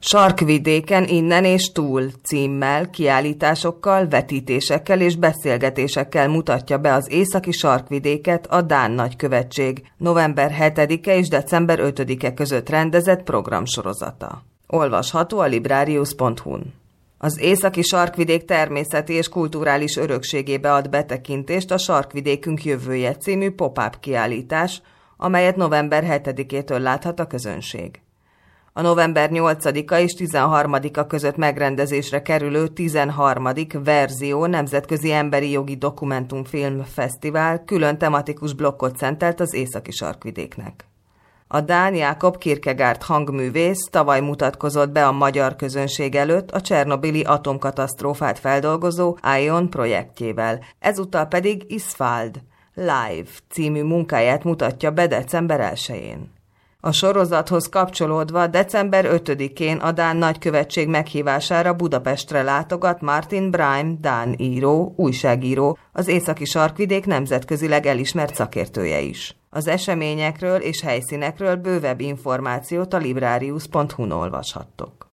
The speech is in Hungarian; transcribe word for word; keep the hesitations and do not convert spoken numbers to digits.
Sarkvidéken innen és túl címmel, kiállításokkal, vetítésekkel és beszélgetésekkel mutatja be az északi sarkvidéket a Dán nagykövetség november hetedike és december ötödike között rendezett programsorozata. Olvasható a librarius pont hu-n. Az északi sarkvidék természeti és kulturális örökségébe ad betekintést a Sarkvidékünk jövője című pop-up kiállítás, amelyet november hetedikétől láthat a közönség. A november nyolcadika és tizenharmadika között megrendezésre kerülő tizenharmadik Verzió Nemzetközi Emberi Jogi Dokumentumfilm Fesztivál külön tematikus blokkot szentelt az északi sarkvidéknek. A dán Jakob Kierkegaard hangművész tavaly mutatkozott be a magyar közönség előtt a csernobili atomkatasztrófát feldolgozó Ion projektjével, ezúttal pedig Isfald Live című munkáját mutatja be december elsején. A sorozathoz kapcsolódva december ötödikén a Dán nagykövetség meghívására Budapestre látogat Martin Brime dán író, újságíró, az északi sarkvidék nemzetközileg elismert szakértője is. Az eseményekről és helyszínekről bővebb információt a librarius pont hu-n olvashattok.